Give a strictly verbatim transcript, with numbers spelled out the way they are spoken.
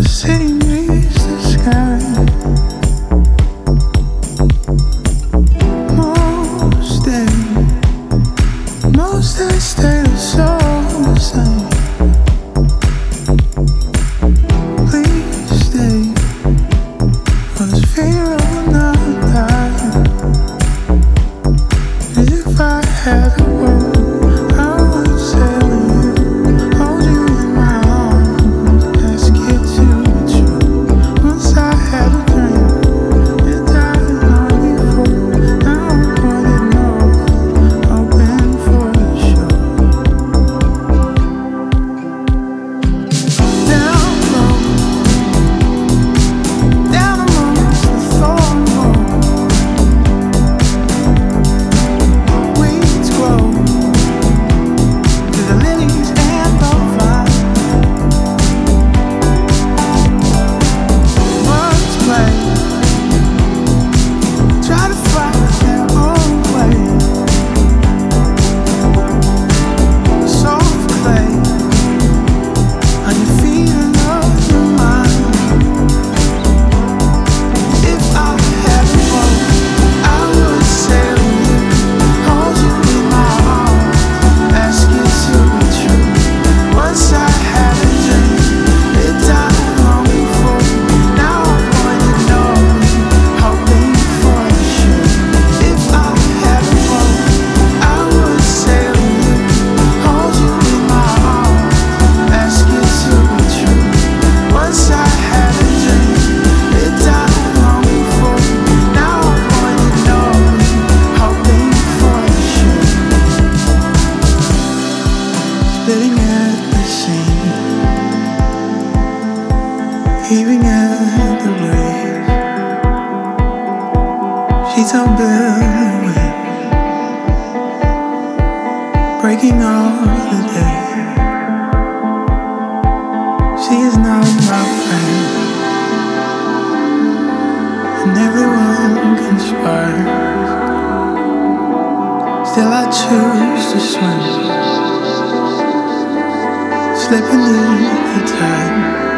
city meets the sky. Most days, most days stay the same. Please stay, 'cause fear will not die. As if I had a world, I would sail you, hold you in my arms, ask it to be true. Once I had a dream, it died long before. Now I'm pointed north, hoping for a shore. Down low, down amongst the thorn moor, weeds grow through the lilies and the vine. Birds play, try to find their own way. Soft clay on your feet and on your mind. If I had a boat, I would sail you, hold you in my arms, ask it to be true. Once I had a dream, it died long before. Now I'm pointing north, hoping for a shore. If I had a boat, I would sail you, hold you in my arms, ask it to be true. Once I had a dream, it died long before. Now I'm pointing north, hoping for a shore. Splitting at the seam, heaving at the waves. She's on billowing, breaking all the day. She is not my friend, and everyone conspires. Still I choose to swim, slip beneath the tide.